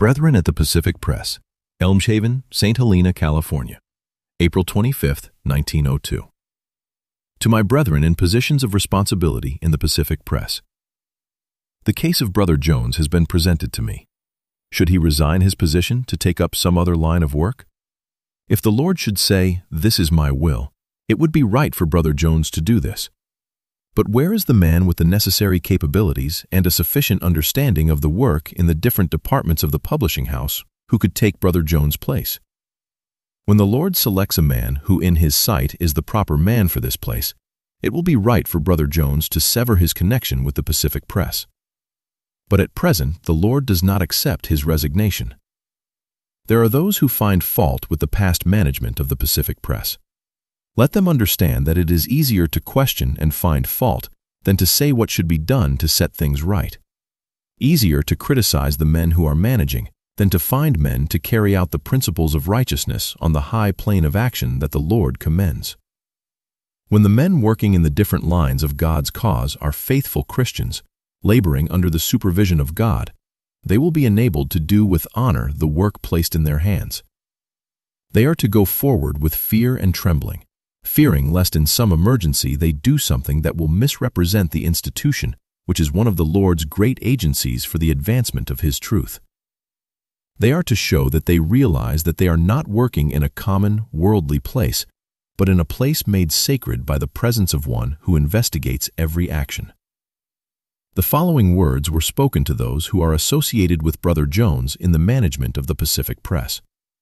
Brethren at the Pacific Press, Elmshaven, St. Helena, California, April 25, 1902. To my brethren in positions of responsibility in the Pacific Press. The case of Brother Jones has been presented to me. Should he resign his position to take up some other line of work? If the Lord should say, "This is my will," it would be right for Brother Jones to do this. But where is the man with the necessary capabilities and a sufficient understanding of the work in the different departments of the publishing house who could take Brother Jones' place? When the Lord selects a man who in his sight is the proper man for this place, it will be right for Brother Jones to sever his connection with the Pacific Press. But at present, the Lord does not accept his resignation. There are those who find fault with the past management of the Pacific Press. Let them understand that it is easier to question and find fault than to say what should be done to set things right. Easier to criticize the men who are managing than to find men to carry out the principles of righteousness on the high plane of action that the Lord commends. When the men working in the different lines of God's cause are faithful Christians, laboring under the supervision of God, they will be enabled to do with honor the work placed in their hands. They are to go forward with fear and trembling, fearing lest in some emergency they do something that will misrepresent the institution, which is one of the Lord's great agencies for the advancement of His truth. They are to show that they realize that they are not working in a common, worldly place, but in a place made sacred by the presence of one who investigates every action. The following words were spoken to those who are associated with Brother Jones in the management of the Pacific Press.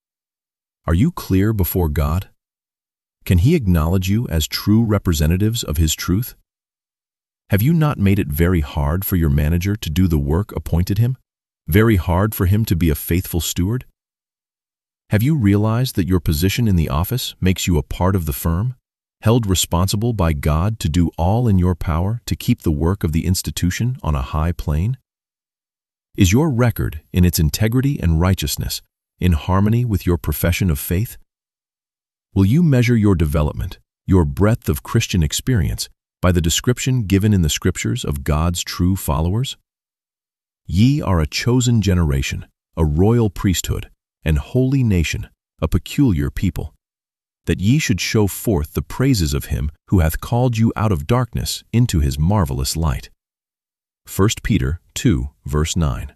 Are you clear before God? Can He acknowledge you as true representatives of His truth? Have you not made it very hard for your manager to do the work appointed him? Very hard for him to be a faithful steward? Have you realized that your position in the office makes you a part of the firm, held responsible by God to do all in your power to keep the work of the institution on a high plane? Is your record in its integrity and righteousness in harmony with your profession of faith? Will you measure your development, your breadth of Christian experience, by the description given in the Scriptures of God's true followers? Ye are a chosen generation, a royal priesthood, and holy nation, a peculiar people, that ye should show forth the praises of Him who hath called you out of darkness into His marvelous light. 1 Peter 2, verse 9.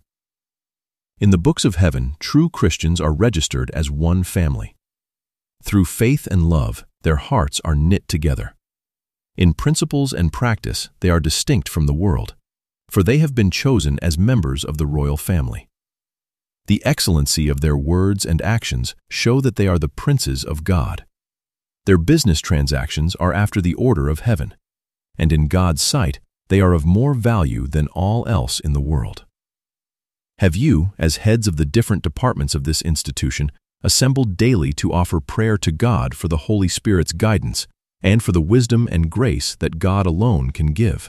In the books of heaven, true Christians are registered as one family. Through faith and love, their hearts are knit together. In principles and practice, they are distinct from the world, for they have been chosen as members of the royal family. The excellency of their words and actions show that they are the princes of God. Their business transactions are after the order of heaven, and in God's sight, they are of more value than all else in the world. Have you, as heads of the different departments of this institution, assembled daily to offer prayer to God for the Holy Spirit's guidance and for the wisdom and grace that God alone can give?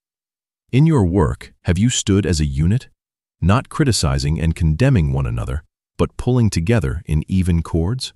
In your work, have you stood as a unit, not criticizing and condemning one another, but pulling together in even chords?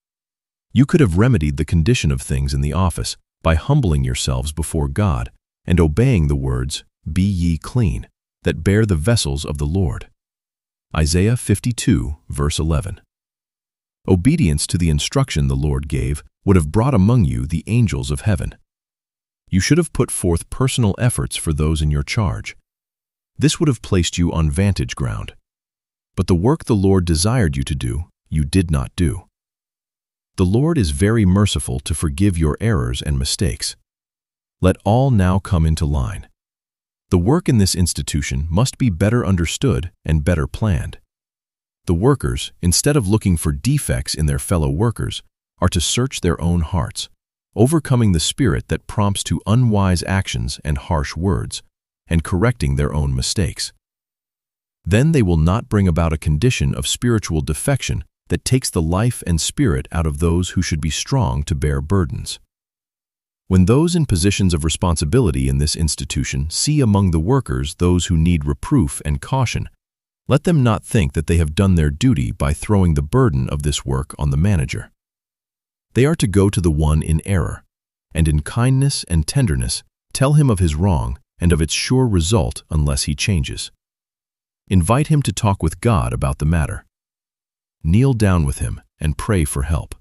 You could have remedied the condition of things in the office by humbling yourselves before God and obeying the words, "Be ye clean," that bear the vessels of the Lord. Isaiah 52, verse 11. Obedience to the instruction the Lord gave would have brought among you the angels of heaven. You should have put forth personal efforts for those in your charge. This would have placed you on vantage ground. But the work the Lord desired you to do, you did not do. The Lord is very merciful to forgive your errors and mistakes. Let all now come into line. The work in this institution must be better understood and better planned. The workers, instead of looking for defects in their fellow workers, are to search their own hearts, overcoming the spirit that prompts to unwise actions and harsh words, and correcting their own mistakes. Then they will not bring about a condition of spiritual defection that takes the life and spirit out of those who should be strong to bear burdens. When those in positions of responsibility in this institution see among the workers those who need reproof and caution, let them not think that they have done their duty by throwing the burden of this work on the manager. They are to go to the one in error, and in kindness and tenderness tell him of his wrong and of its sure result unless he changes. Invite him to talk with God about the matter. Kneel down with him and pray for help.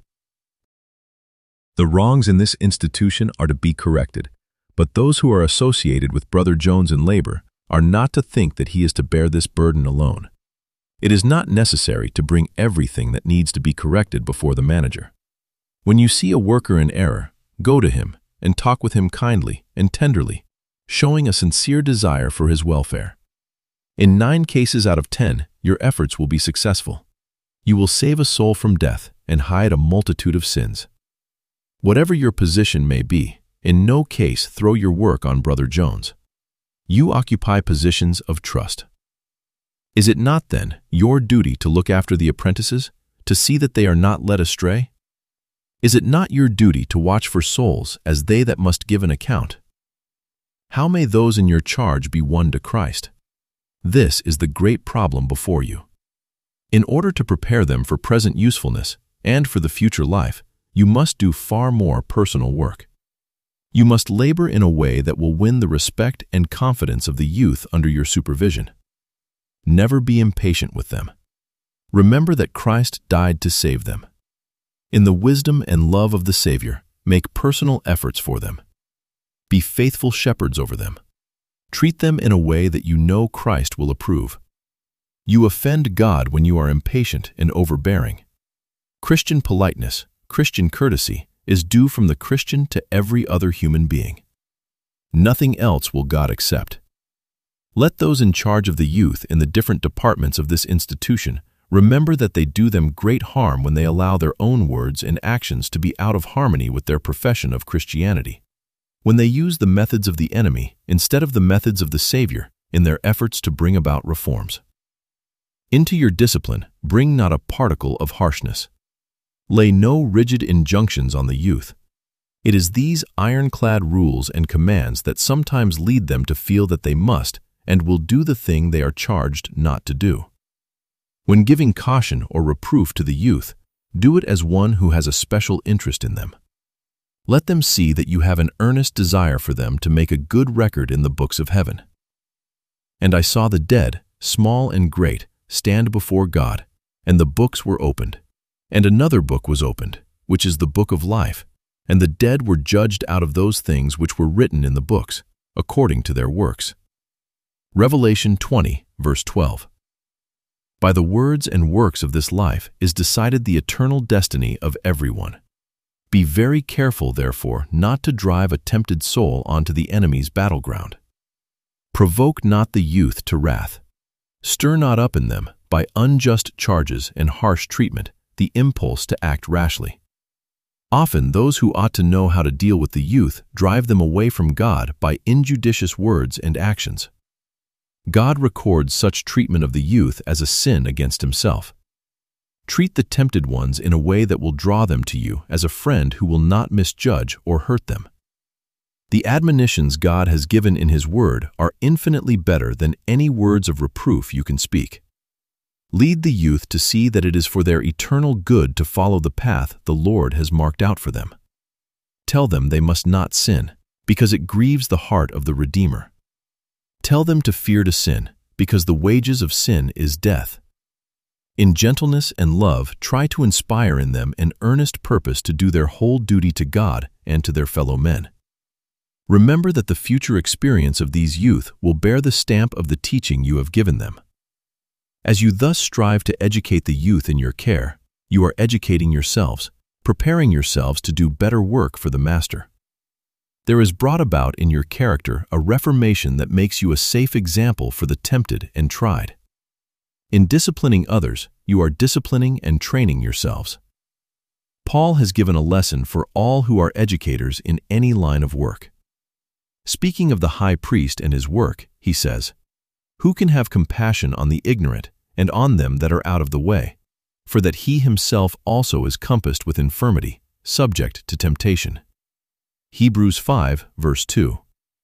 The wrongs in this institution are to be corrected, but those who are associated with Brother Jones in labor are not to think that he is to bear this burden alone. It is not necessary to bring everything that needs to be corrected before the manager. When you see a worker in error, go to him and talk with him kindly and tenderly, showing a sincere desire for his welfare. In 9 cases out of 10, your efforts will be successful. You will save a soul from death and hide a multitude of sins. Whatever your position may be, in no case throw your work on Brother Jones. You occupy positions of trust. Is it not, then, your duty to look after the apprentices, to see that they are not led astray? Is it not your duty to watch for souls as they that must give an account? How may those in your charge be won to Christ? This is the great problem before you. In order to prepare them for present usefulness and for the future life, you must do far more personal work. You must labor in a way that will win the respect and confidence of the youth under your supervision. Never be impatient with them. Remember that Christ died to save them. In the wisdom and love of the Savior, make personal efforts for them. Be faithful shepherds over them. Treat them in a way that you know Christ will approve. You offend God when you are impatient and overbearing. Christian politeness, Christian courtesy, is due from the Christian to every other human being. Nothing else will God accept. Let those in charge of the youth in the different departments of this institution remember that they do them great harm when they allow their own words and actions to be out of harmony with their profession of Christianity. When they use the methods of the enemy instead of the methods of the Savior in their efforts to bring about reforms. Into your discipline, bring not a particle of harshness. Lay no rigid injunctions on the youth. It is these ironclad rules and commands that sometimes lead them to feel that they must and will do the thing they are charged not to do. When giving caution or reproof to the youth, do it as one who has a special interest in them. Let them see that you have an earnest desire for them to make a good record in the books of heaven. And I saw the dead, small and great, stand before God, and the books were opened. And another book was opened, which is the book of life, and the dead were judged out of those things which were written in the books, according to their works. Revelation 20, verse 12. By the words and works of this life is decided the eternal destiny of everyone. Be very careful, therefore, not to drive a tempted soul onto the enemy's battleground. Provoke not the youth to wrath. Stir not up in them, by unjust charges and harsh treatment, the impulse to act rashly. Often those who ought to know how to deal with the youth drive them away from God by injudicious words and actions. God records such treatment of the youth as a sin against himself. Treat the tempted ones in a way that will draw them to you as a friend who will not misjudge or hurt them. The admonitions God has given in his word are infinitely better than any words of reproof you can speak. Lead the youth to see that it is for their eternal good to follow the path the Lord has marked out for them. Tell them they must not sin, because it grieves the heart of the Redeemer. Tell them to fear to sin, because the wages of sin is death. In gentleness and love, try to inspire in them an earnest purpose to do their whole duty to God and to their fellow men. Remember that the future experience of these youth will bear the stamp of the teaching you have given them. As you thus strive to educate the youth in your care, you are educating yourselves, preparing yourselves to do better work for the Master. There is brought about in your character a reformation that makes you a safe example for the tempted and tried. In disciplining others, you are disciplining and training yourselves. Paul has given a lesson for all who are educators in any line of work. Speaking of the high priest and his work, he says, "Who can have compassion on the ignorant and on them that are out of the way? For that he himself also is compassed with infirmity, subject to temptation." Hebrews 5, verse 2.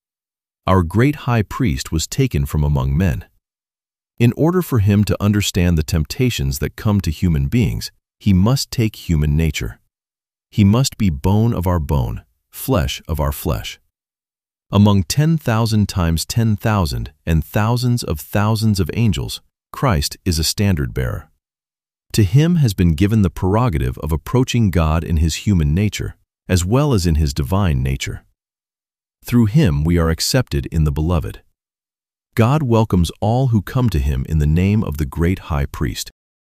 Our great high priest was taken from among men. In order for him to understand the temptations that come to human beings, he must take human nature. He must be bone of our bone, flesh of our flesh. Among 10,000 times 10,000 and thousands of angels, Christ is a standard-bearer. To him has been given the prerogative of approaching God in his human nature, as well as in his divine nature. Through him we are accepted in the Beloved. God welcomes all who come to him in the name of the great high priest.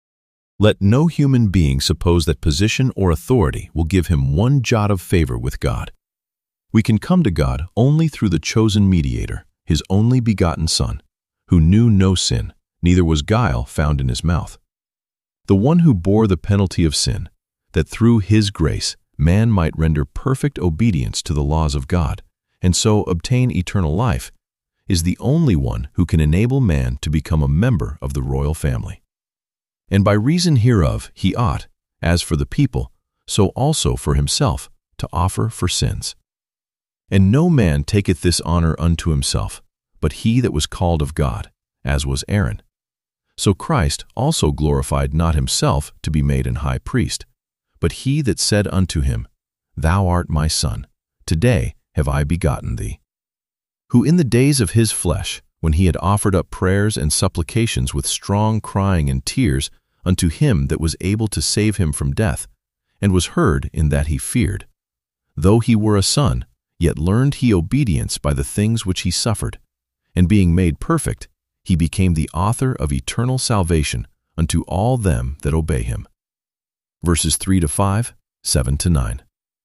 Let no human being suppose that position or authority will give him one jot of favor with God. We can come to God only through the chosen mediator, his only begotten Son, who knew no sin, neither was guile found in his mouth. The one who bore the penalty of sin, that through his grace man might render perfect obedience to the laws of God, and so obtain eternal life, is the only one who can enable man to become a member of the royal family. And by reason hereof he ought, as for the people, so also for himself, to offer for sins. And no man taketh this honor unto himself, but he that was called of God, as was Aaron. So Christ also glorified not himself to be made an high priest, but he that said unto him, Thou art my Son, today have I begotten thee. Who in the days of his flesh, when he had offered up prayers and supplications with strong crying and tears unto him that was able to save him from death, and was heard in that he feared. Though he were a son, yet learned he obedience by the things which he suffered, and being made perfect, he became the author of eternal salvation unto all them that obey him. Verses 3-5, 7-9.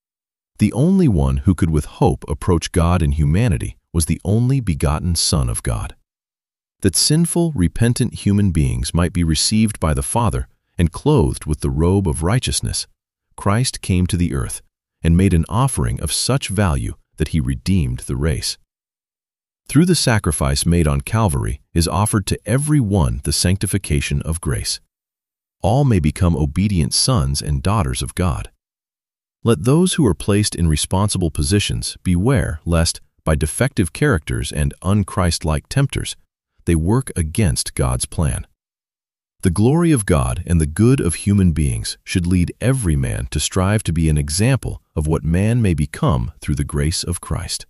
The only one who could with hope approach God in humanity was the only begotten Son of God. That sinful, repentant human beings might be received by the Father and clothed with the robe of righteousness, Christ came to the earth and made an offering of such value that he redeemed the race. Through the sacrifice made on Calvary is offered to every one the sanctification of grace. All may become obedient sons and daughters of God. Let those who are placed in responsible positions beware lest, by defective characters and un-Christ-like tempters, they work against God's plan. The glory of God and the good of human beings should lead every man to strive to be an example of what man may become through the grace of Christ.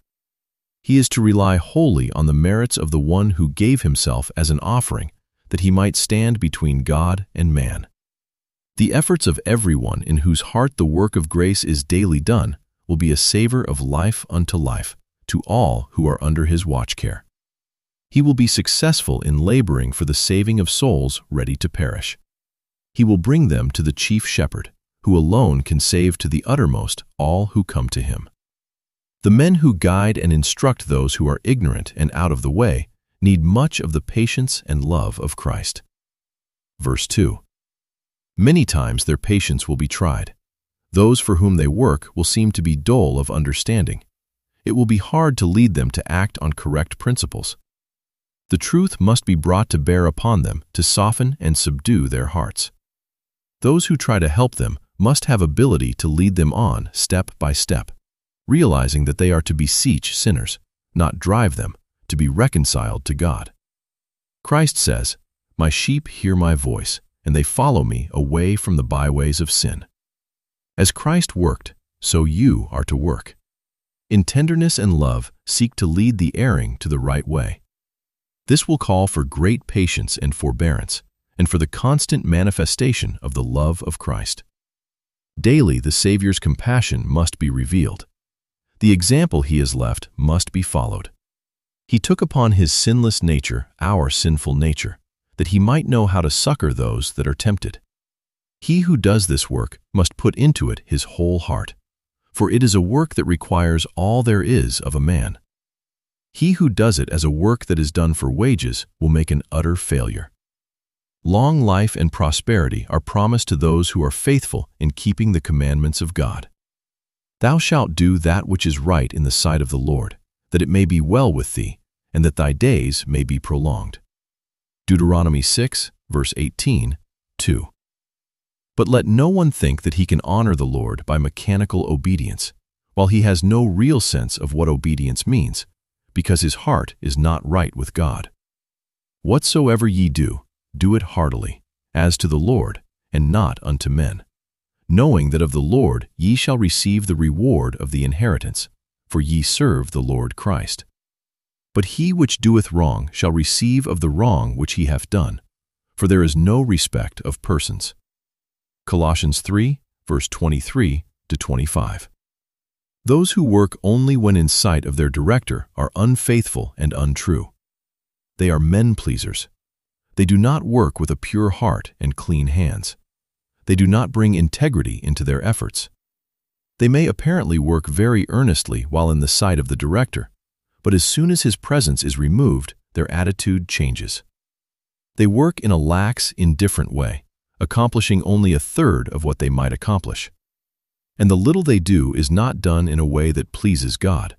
He is to rely wholly on the merits of the one who gave himself as an offering, that he might stand between God and man. The efforts of everyone in whose heart the work of grace is daily done will be a savor of life unto life to all who are under his watch care. He will be successful in laboring for the saving of souls ready to perish. He will bring them to the chief shepherd, who alone can save to the uttermost all who come to him. The men who guide and instruct those who are ignorant and out of the way need much of the patience and love of Christ. Verse 2. Many times their patience will be tried. Those for whom they work will seem to be dull of understanding. It will be hard to lead them to act on correct principles. The truth must be brought to bear upon them to soften and subdue their hearts. Those who try to help them must have ability to lead them on step by step, realizing that they are to beseech sinners, not drive them, to be reconciled to God. Christ says, My sheep hear my voice, and they follow me away from the byways of sin. As Christ worked, so you are to work. In tenderness and love, seek to lead the erring to the right way. This will call for great patience and forbearance, and for the constant manifestation of the love of Christ. Daily the Savior's compassion must be revealed. The example he has left must be followed. He took upon his sinless nature our sinful nature, that he might know how to succor those that are tempted. He who does this work must put into it his whole heart, for it is a work that requires all there is of a man. He who does it as a work that is done for wages will make an utter failure. Long life and prosperity are promised to those who are faithful in keeping the commandments of God. Thou shalt do that which is right in the sight of the Lord, that it may be well with thee, and that thy days may be prolonged. Deuteronomy 6, verse 18, 2. But let no one think that he can honor the Lord by mechanical obedience, while he has no real sense of what obedience means, because his heart is not right with God. Whatsoever ye do, do it heartily, as to the Lord, and not unto men, knowing that of the Lord ye shall receive the reward of the inheritance, for ye serve the Lord Christ. But he which doeth wrong shall receive of the wrong which he hath done, for there is no respect of persons. Colossians 3, verse 23 to 25. Those who work only when in sight of their director are unfaithful and untrue. They are men-pleasers. They do not work with a pure heart and clean hands. They do not bring integrity into their efforts. They may apparently work very earnestly while in the sight of the director, but as soon as his presence is removed, their attitude changes. They work in a lax, indifferent way, accomplishing only a third of what they might accomplish. And the little they do is not done in a way that pleases God.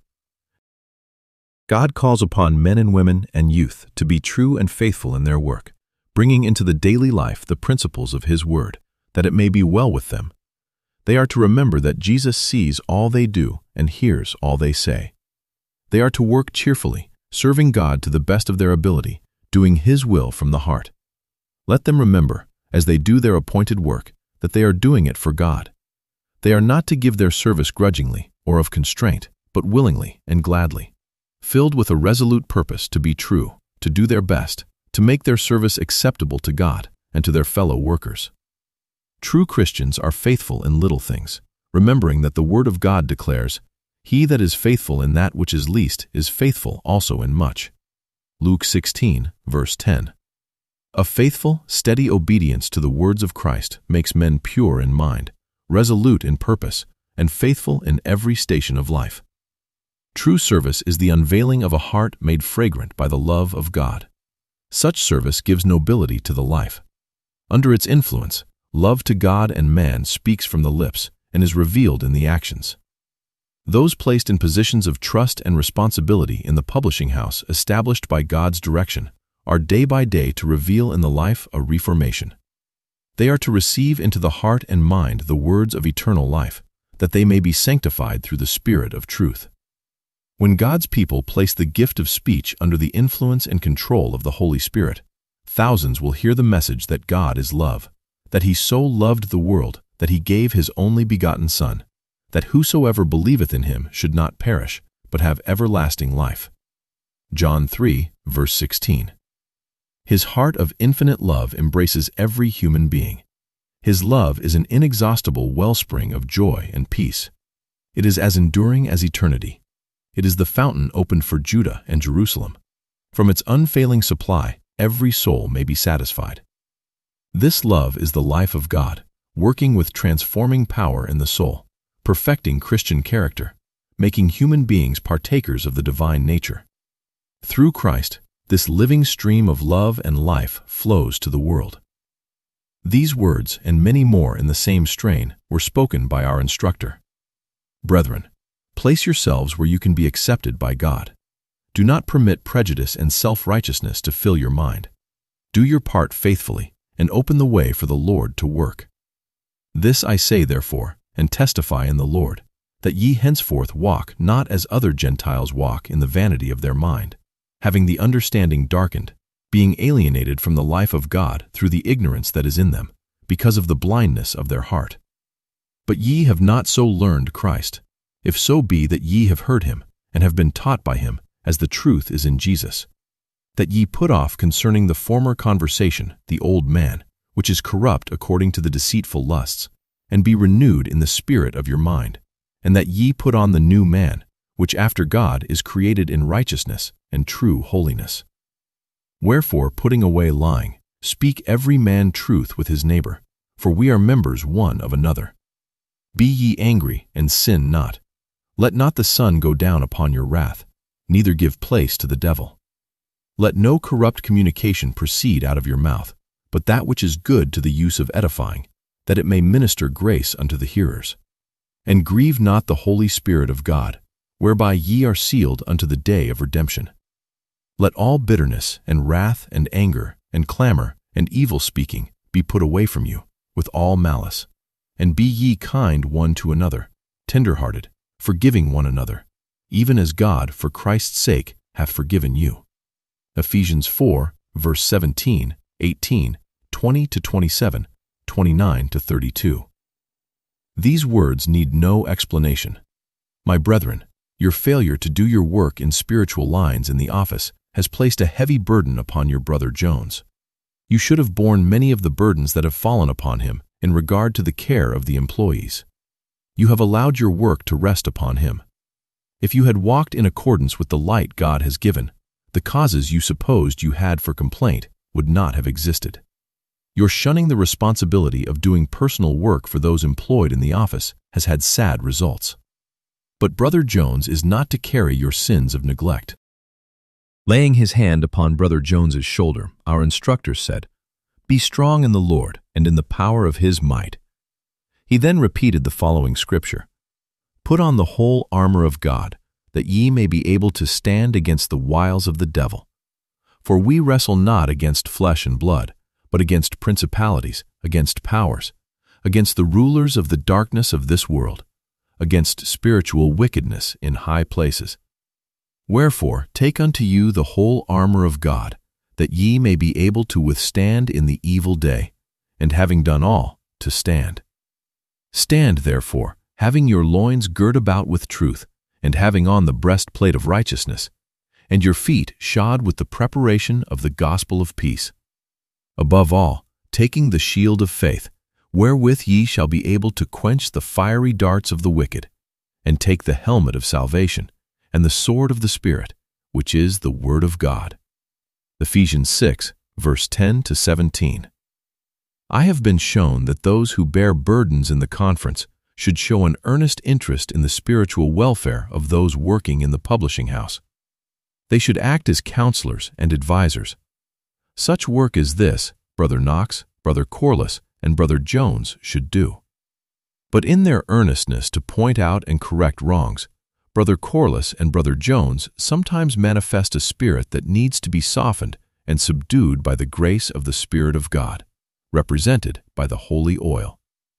God calls upon men and women and youth to be true and faithful in their work, bringing into the daily life the principles of His Word, that it may be well with them. They are to remember that Jesus sees all they do and hears all they say. They are to work cheerfully, serving God to the best of their ability, doing His will from the heart. Let them remember, as they do their appointed work, that they are doing it for God. They are not to give their service grudgingly or of constraint, but willingly and gladly, filled with a resolute purpose to be true, to do their best, to make their service acceptable to God and to their fellow workers. True Christians are faithful in little things, remembering that the Word of God declares, "He that is faithful in that which is least is faithful also in much." Luke 16, verse 10. A faithful, steady obedience to the words of Christ makes men pure in mind, resolute in purpose, and faithful in every station of life. True service is the unveiling of a heart made fragrant by the love of God. Such service gives nobility to the life. Under its influence, love to God and man speaks from the lips and is revealed in the actions. Those placed in positions of trust and responsibility in the publishing house established by God's direction are day by day to reveal in the life a reformation. They are to receive into the heart and mind the words of eternal life, that they may be sanctified through the Spirit of truth. When God's people place the gift of speech under the influence and control of the Holy Spirit, thousands will hear the message that God is love, that He so loved the world that He gave His only begotten Son, that whosoever believeth in Him should not perish, but have everlasting life. John 3, verse 16. His heart of infinite love embraces every human being. His love is an inexhaustible wellspring of joy and peace. It is as enduring as eternity. It is the fountain opened for Judah and Jerusalem. From its unfailing supply, every soul may be satisfied. This love is the life of God, working with transforming power in the soul, perfecting Christian character, making human beings partakers of the divine nature. Through Christ, this living stream of love and life flows to the world. These words, and many more in the same strain, were spoken by our instructor. Brethren, place yourselves where you can be accepted by God. Do not permit prejudice and self-righteousness to fill your mind. Do your part faithfully, and open the way for the Lord to work. This I say, therefore, and testify in the Lord, that ye henceforth walk not as other Gentiles walk in the vanity of their mind, having the understanding darkened, being alienated from the life of God through the ignorance that is in them, because of the blindness of their heart. But ye have not so learned Christ, if so be that ye have heard Him, and have been taught by Him, as the truth is in Jesus, that ye put off concerning the former conversation the old man, which is corrupt according to the deceitful lusts, and be renewed in the spirit of your mind, and that ye put on the new man, which after God is created in righteousness and true holiness. Wherefore, putting away lying, speak every man truth with his neighbor, for we are members one of another. Be ye angry, and sin not. Let not the sun go down upon your wrath, neither give place to the devil. Let no corrupt communication proceed out of your mouth, but that which is good to the use of edifying, that it may minister grace unto the hearers. And grieve not the Holy Spirit of God, whereby ye are sealed unto the day of redemption. Let all bitterness and wrath and anger and clamor and evil speaking be put away from you, with all malice. And be ye kind one to another, tender-hearted, forgiving one another, even as God, for Christ's sake, hath forgiven you. Ephesians 4, verse 17, 18, 20-27, 29-32. These words need no explanation. My brethren, your failure to do your work in spiritual lines in the office has placed a heavy burden upon your brother Jones. You should have borne many of the burdens that have fallen upon him in regard to the care of the employees. You have allowed your work to rest upon him. If you had walked in accordance with the light God has given, the causes you supposed you had for complaint would not have existed. Your shunning the responsibility of doing personal work for those employed in the office has had sad results. But Brother Jones is not to carry your sins of neglect. Laying his hand upon Brother Jones's shoulder, our instructor said, "Be strong in the Lord and in the power of his might." He then repeated the following scripture: "Put on the whole armor of God, that ye may be able to stand against the wiles of the devil. For we wrestle not against flesh and blood, but against principalities, against powers, against the rulers of the darkness of this world, against spiritual wickedness in high places. Wherefore take unto you the whole armor of God, that ye may be able to withstand in the evil day, and having done all, to stand. Stand therefore, having your loins girt about with truth, and having on the breastplate of righteousness, and your feet shod with the preparation of the gospel of peace. Above all, taking the shield of faith, wherewith ye shall be able to quench the fiery darts of the wicked, and take the helmet of salvation, and the sword of the Spirit, which is the Word of God." Ephesians 6, verse 10 to 17. I have been shown that those who bear burdens in the conference should show an earnest interest in the spiritual welfare of those working in the publishing house. They should act as counselors and advisors. Such work as this, Brother Knox, Brother Corliss, and Brother Jones should do. But in their earnestness to point out and correct wrongs, Brother Corliss and Brother Jones sometimes manifest a spirit that needs to be softened and subdued by the grace of the Spirit of God, represented by the holy oil.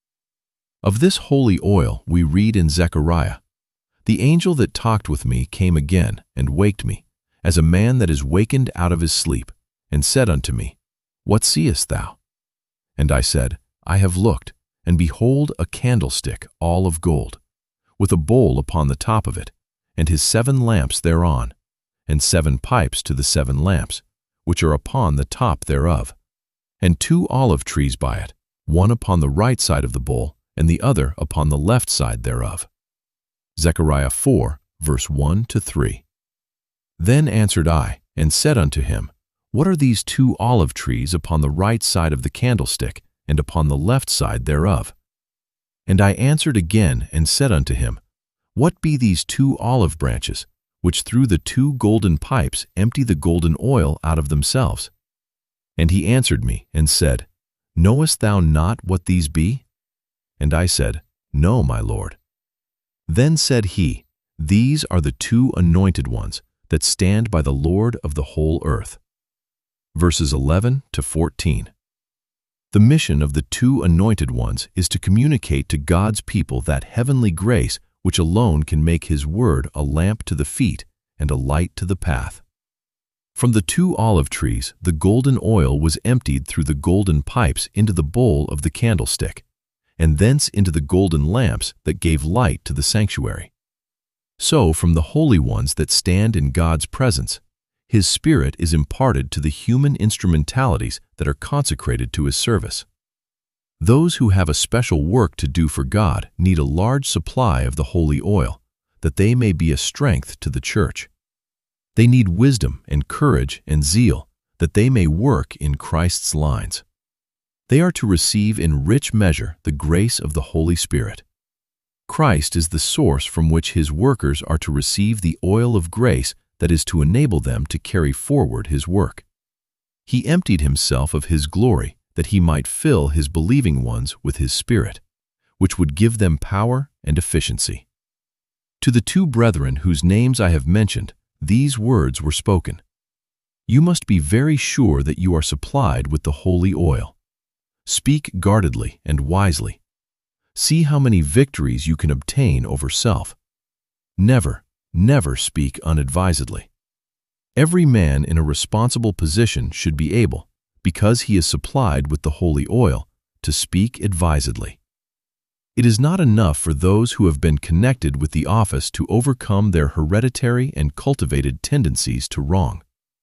Of this holy oil we read in Zechariah, "The angel that talked with me came again and waked me, as a man that is wakened out of his sleep, and said unto me, What seest thou? And I said, I have looked, and behold a candlestick all of gold, with a bowl upon the top of it, and his 7 lamps thereon, and 7 pipes to the 7 lamps, which are upon the top thereof, and 2 olive trees by it, one upon the right side of the bowl, and the other upon the left side thereof." Zechariah 4, verse 1 to 3. Then answered I, and said unto him, What are these 2 olive trees upon the right side of the candlestick, and upon the left side thereof? And I answered again, and said unto him, What be these 2 olive branches, which through the 2 golden pipes empty the golden oil out of themselves? And he answered me, and said, Knowest thou not what these be? And I said, No, my Lord. Then said he, These are the 2 anointed ones that stand by the Lord of the whole earth. Verses 11 to 14. The mission of the 2 anointed ones is to communicate to God's people that heavenly grace which alone can make His word a lamp to the feet and a light to the path. From the 2 olive trees, the golden oil was emptied through the golden pipes into the bowl of the candlestick, and thence into the golden lamps that gave light to the sanctuary. So from the holy ones that stand in God's presence, His Spirit is imparted to the human instrumentalities that are consecrated to His service. Those who have a special work to do for God need a large supply of the holy oil, that they may be a strength to the church. They need wisdom and courage and zeal, that they may work in Christ's lines. They are to receive in rich measure the grace of the Holy Spirit. Christ is the source from which His workers are to receive the oil of grace that is to enable them to carry forward His work. He emptied Himself of His glory that He might fill His believing ones with His Spirit, which would give them power and efficiency. To the 2 brethren whose names I have mentioned, these words were spoken. You must be very sure that you are supplied with the holy oil. Speak guardedly and wisely. See how many victories you can obtain over self. Never, never speak unadvisedly. Every man in a responsible position should be able, because he is supplied with the holy oil, to speak advisedly. It is not enough for those who have been connected with the office to overcome their hereditary and cultivated tendencies to wrong.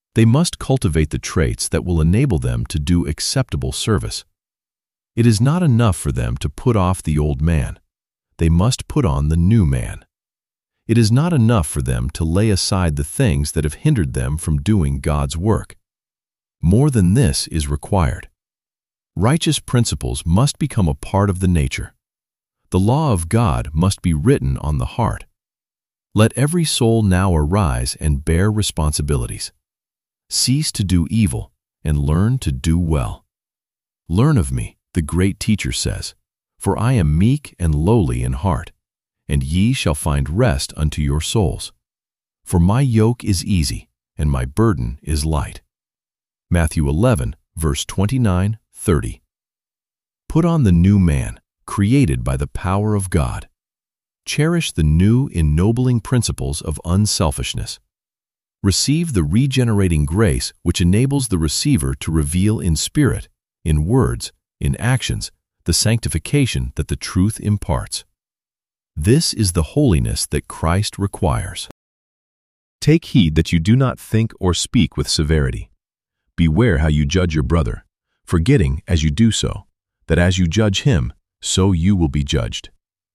They must cultivate the traits that will enable them to do acceptable service. It is not enough for them to put off the old man. They must put on the new man. It is not enough for them to lay aside the things that have hindered them from doing God's work. More than this is required. Righteous principles must become a part of the nature. The law of God must be written on the heart. Let every soul now arise and bear responsibilities. Cease to do evil and learn to do well. Learn of me, the great teacher says, for I am meek and lowly in heart, and ye shall find rest unto your souls. For my yoke is easy, and my burden is light. Matthew 11, verse 29-30. Put on the new man, created by the power of God. Cherish the new, ennobling principles of unselfishness. Receive the regenerating grace which enables the receiver to reveal in spirit, in words, in actions, the sanctification that the truth imparts. This is the holiness that Christ requires. Take heed that you do not think or speak with severity. Beware how you judge your brother, forgetting, as you do so, that as you judge him, so you will be judged.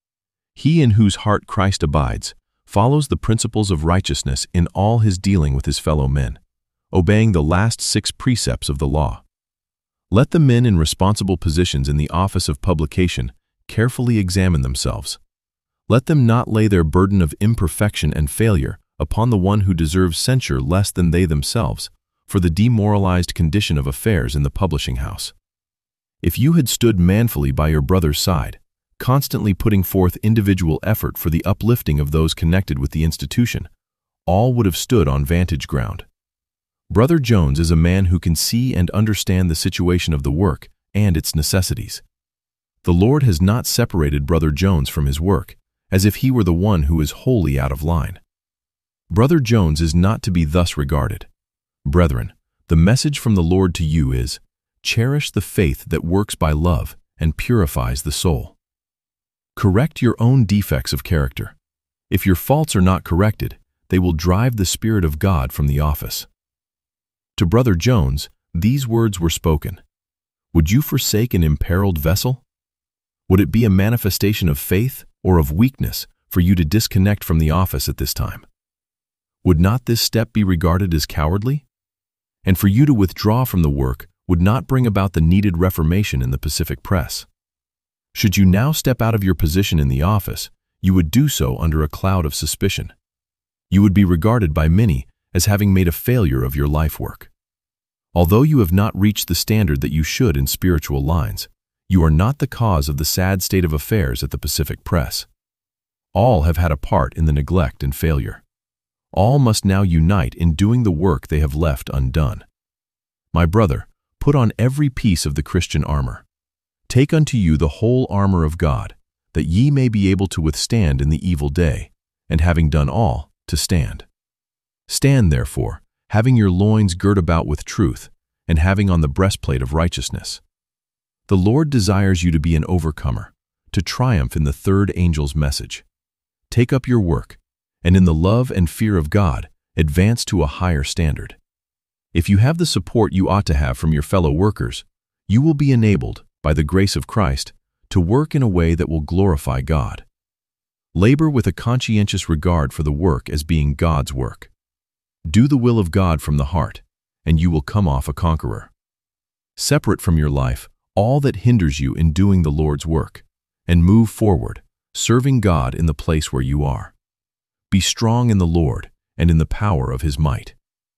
He in whose heart Christ abides follows the principles of righteousness in all his dealing with his fellow men, obeying the last 6 precepts of the law. Let the men in responsible positions in the office of publication carefully examine themselves. Let them not lay their burden of imperfection and failure upon the one who deserves censure less than they themselves for the demoralized condition of affairs in the publishing house. If you had stood manfully by your brother's side, constantly putting forth individual effort for the uplifting of those connected with the institution, all would have stood on vantage ground. Brother Jones is a man who can see and understand the situation of the work and its necessities. The Lord has not separated Brother Jones from his work, as if he were the one who is wholly out of line. Brother Jones is not to be thus regarded. Brethren, the message from the Lord to you is, cherish the faith that works by love and purifies the soul. Correct your own defects of character. If your faults are not corrected, they will drive the Spirit of God from the office. To Brother Jones, these words were spoken. Would you forsake an imperiled vessel? Would it be a manifestation of faith or of weakness for you to disconnect from the office at this time? Would not this step be regarded as cowardly? And for you to withdraw from the work would not bring about the needed reformation in the Pacific Press. Should you now step out of your position in the office, you would do so under a cloud of suspicion. You would be regarded by many as having made a failure of your life work. Although you have not reached the standard that you should in spiritual lines, you are not the cause of the sad state of affairs at the Pacific Press. All have had a part in the neglect and failure. All must now unite in doing the work they have left undone. My brother, put on every piece of the Christian armor. Take unto you the whole armor of God, that ye may be able to withstand in the evil day, and having done all, to stand. Stand therefore, having your loins girt about with truth, and having on the breastplate of righteousness. The Lord desires you to be an overcomer, to triumph in the third angel's message. Take up your work, and in the love and fear of God, advance to a higher standard. If you have the support you ought to have from your fellow workers, you will be enabled, by the grace of Christ, to work in a way that will glorify God. Labor with a conscientious regard for the work as being God's work. Do the will of God from the heart, and you will come off a conqueror. Separate from your life all that hinders you in doing the Lord's work, and move forward, serving God in the place where you are. Be strong in the Lord and in the power of His might.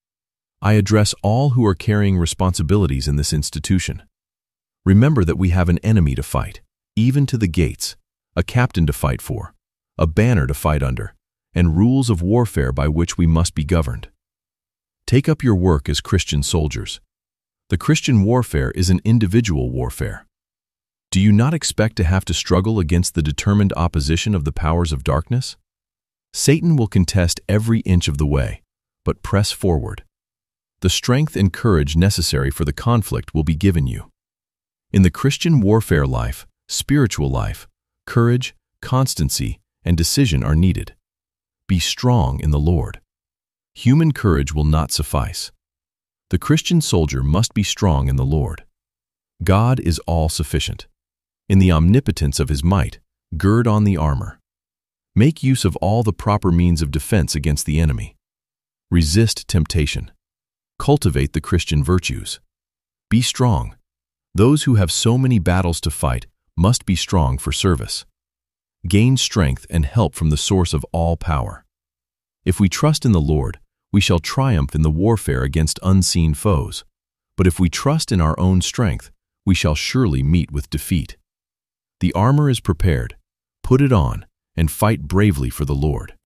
I address all who are carrying responsibilities in this institution. Remember that we have an enemy to fight, even to the gates, a captain to fight for, a banner to fight under, and rules of warfare by which we must be governed. Take up your work as Christian soldiers. The Christian warfare is an individual warfare. Do you not expect to have to struggle against the determined opposition of the powers of darkness? Satan will contest every inch of the way, but press forward. The strength and courage necessary for the conflict will be given you. In the Christian warfare life, spiritual life, courage, constancy, and decision are needed. Be strong in the Lord. Human courage will not suffice. The Christian soldier must be strong in the Lord. God is all-sufficient. In the omnipotence of His might, gird on the armor. Make use of all the proper means of defense against the enemy. Resist temptation. Cultivate the Christian virtues. Be strong. Those who have so many battles to fight must be strong for service. Gain strength and help from the source of all power. If we trust in the Lord, we shall triumph in the warfare against unseen foes. But if we trust in our own strength, we shall surely meet with defeat. The armor is prepared. Put it on and fight bravely for the Lord.